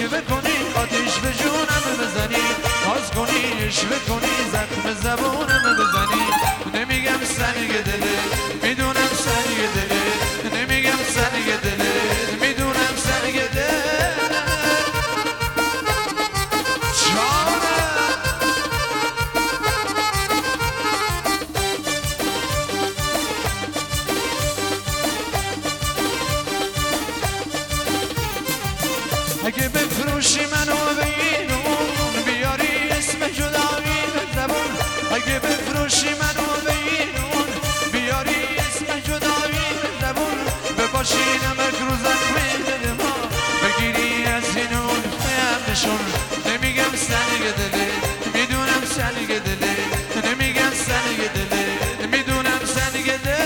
بکنی آتیش به جونم بزنی باز کنی عشق کنی زخم زبونم بزنی نمیگم سنگ دله میدونم سنگ دله نمیگم سنگ دله میدونم سنگ دله اگه بفروشی منو به این اون بیاری اسم جدایی به زبون اگه بفروشی منو به این اون بیاری اسم جدایی به زبون بپاشی نمک رو زخم دل ما بگیری از این اون نشون نمیگم سنگ دله میدونم سنگ دله نمیگم سنگ دله میدونم سنگ دله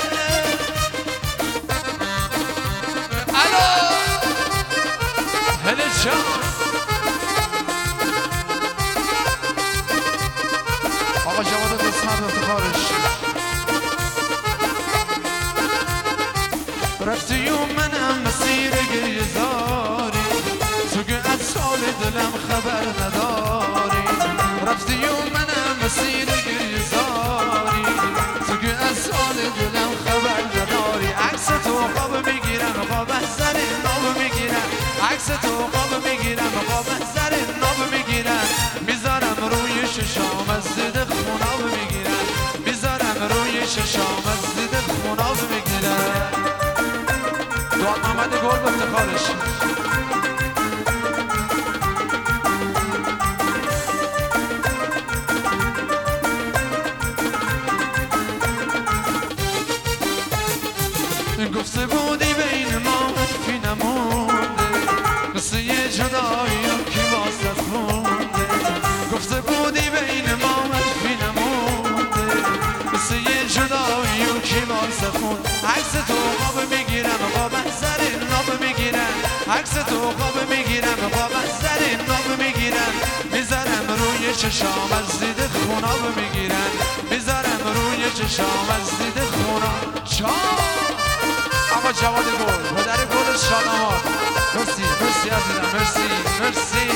آقا جواد قسمت افتخارش رفتی و منم مسیر گریه زاری تو که از سال دلم خبر نداری رفتی و منم مسیر گریه زاری تو که از سال دلم خبر نداری عکس تو خواب میگیرم خواب از سر ناب میگیرم عکس تو خواب میگیرم خواب از سر ناب میگیرم میذارم روی ششام از زید خوناب میگیرم میذارم روی ششام از زید خوناب میگیرم دعا محمد گل به افتخارش گفته بودی بین ما حرفی نمونده قصه جدایی که واسه خونده گفته بودی بین ما حرفی نمونده قصه جدایی که واسه خونده عکس تو خواب میگیرم خواب از سر ناب میگیرم عکس تو خواب میگیرم خواب از سر ناب میگیرم میذارم روی چشام از دید خوناب میگیرم میذارم روی چشام از دید خوناب آقا جواد گل پدر گل شادامات مرسی مرسی عزیزم مرسی مرسی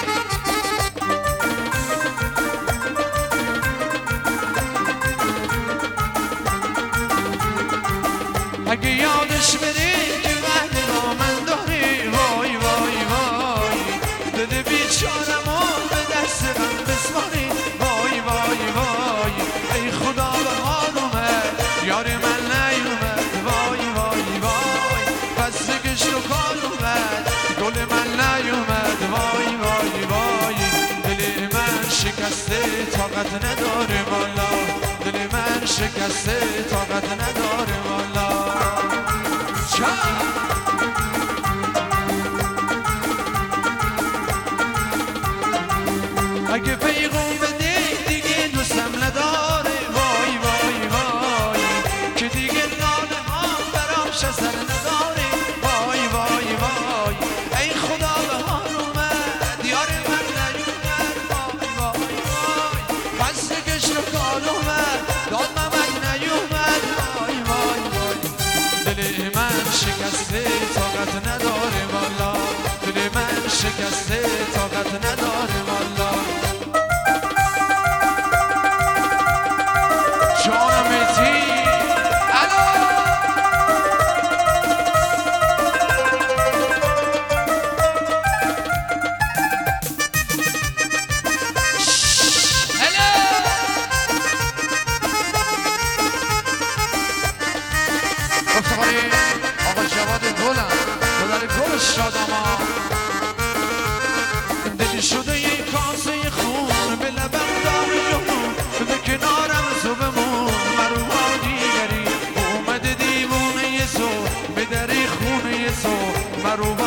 اگه یادش بری که وحدی با من داری وای وای وای دل بیچارمو به دست من بسپاری وای وای وای ای خدا به حال اومد یار من نیومد وای وای وای پس گشت و کار اومد گل من نیومد وای وای وای دل من شکسته طاقت نداره والا دل من شکسته طاقت نداره والا اگه پیغام بده دیگه دوستم نداره وای وای وای که دیگه نال ما براش اثر نداره وای وای وای ای خدا به حال اومد یار من نیومد وای وای وای پس گشت و کار اومد داد محمد نیومد وای وای وای دل من شکسته طاقت نداره والا دل من شکسته طاقت نداره والا جانم ایتی آقا جواد گلم پدر گل شادامات دلی شده یک کاسه خون به لبم داری جنون به کنارم تو بمون مروها دیگری اومده دیوونه سو به دری خونه سو مروها